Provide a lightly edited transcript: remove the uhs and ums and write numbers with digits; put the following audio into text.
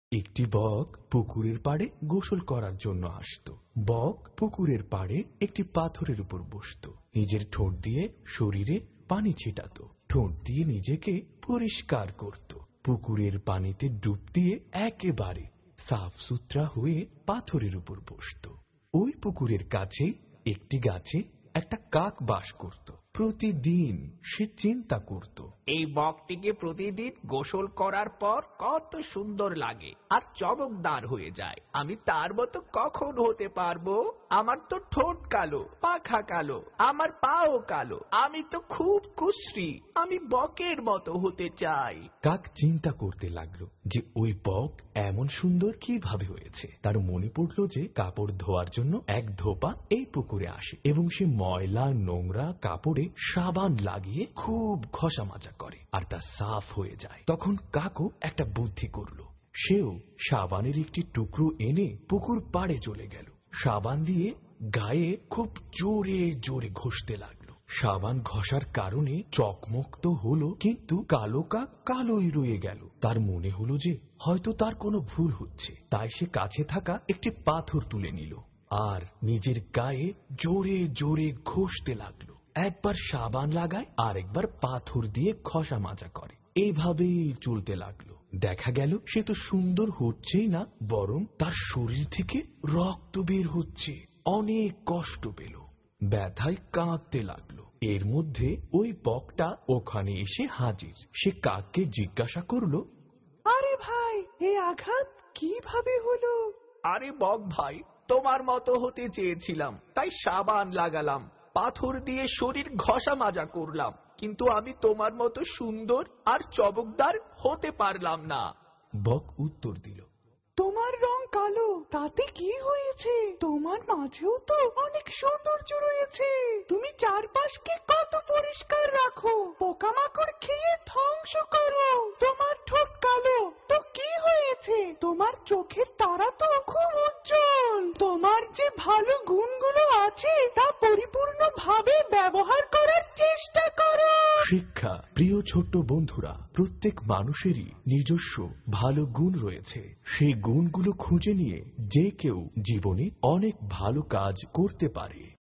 একটি বক পুকুরের পাড়ে গোসল করার জন্য আসতো। বক পুকুরের পাড়ে একটি পাথরের উপর বসতো, নিজের ঠোঁট দিয়ে শরীরে পানি ছিটাতো, ঠোঁট দিয়ে নিজেকে পরিষ্কার করত, পুকুরের পানিতে ডুব দিয়ে একেবারে সাফ সুতরা হয়ে পাথরের উপর বসতো। ওই পুকুরের কাছে একটি গাছে একটা কাক বাস করত। প্রতিদিন সে চিন্তা করত, এই বকটিকে প্রতিদিন গোসল করার পর কত সুন্দর লাগে আর চমকদার হয়ে যায়। আমি তার মতো কখন হতে পারবো? আমার তো ঠোঁট কালো, পাখা কালো, আমার পাও কালো, আমি তো খুব কুশ্রী, আমি বকের মতো হতে চাই। কাক চিন্তা করতে লাগলো যে ওই বক এমন সুন্দর কিভাবে হয়েছে। তার মনে পড়লো যে কাপড় ধোয়ার জন্য এক ধোপা এই পুকুরে আসে এবং সে ময়লা নোংরা কাপড়ে সাবান লাগিয়ে খুব ঘষা মাজা করে আর তা সাফ হয়ে যায়। তখন কাকও একটা বুদ্ধি করলো। সেও সাবানের একটি টুকরো এনে পুকুর পাড়ে চলে গেল। সাবান দিয়ে গায়ে খুব জোরে জোরে ঘষতে লাগলো। সাবান ঘষার কারণে চকমক তো হলো, কিন্তু কালো কাক কালোই রয়ে গেল। তার মনে হলো যে হয়তো তার কোনো ভুল হচ্ছে। তাই সে কাছে থাকা একটি পাথর তুলে নিল আর নিজের গায়ে জোরে জোরে ঘষতে লাগলো। একবার সাবান লাগায় আর একবার পাথর দিয়ে ঘষা মাজা করে। এইভাবেই চলতে লাগলো। দেখা গেল সে তো সুন্দর হচ্ছেই না, বরং তার শরীর থেকে রক্ত বের হচ্ছে। অনেক কষ্ট পেল, ব্যথায় কাঁদতে লাগলো। এর মধ্যে ওই বকটা ওখানে এসে হাজির। সে কাককে জিজ্ঞাসা করলো, আরে ভাই, এই আঘাত কিভাবে হলো? আরে বক ভাই, তোমার মতো হতে চেয়েছিলাম, তাই সাবান লাগালাম, পাথর দিয়ে শরীর ঘষা মাজা করলাম, কিন্তু আমি তোমার মতো সুন্দর আর চমকদার হতে পারলাম না। বক উত্তর দিল, তোমার রং কালো, তাতে কি হয়েছে? তোমার মাঝেও তো অনেক সৌন্দর্য রয়েছে। তুমি চারপাশকে কত পরিষ্কার রাখো, পোকামাকড় খেয়ে ধ্বংস করো। তোমার ঠোঁট কালো, তো কি হয়েছে? তোমার চোখের তারা তো খুব উজ্জ্বল। তোমার যে ভালো গুণগুলো আছে তা পরিপূর্ণভাবে ব্যবহার করার চেষ্টা করো। শিক্ষা। প্রিয় ছোট্ট বন্ধুরা, প্রত্যেক মানুষেরই নিজস্ব ভালো গুণ রয়েছে। সেই গুণগুলো খুঁজে নিয়ে যে কেউ জীবনে অনেক ভালো কাজ করতে পারে।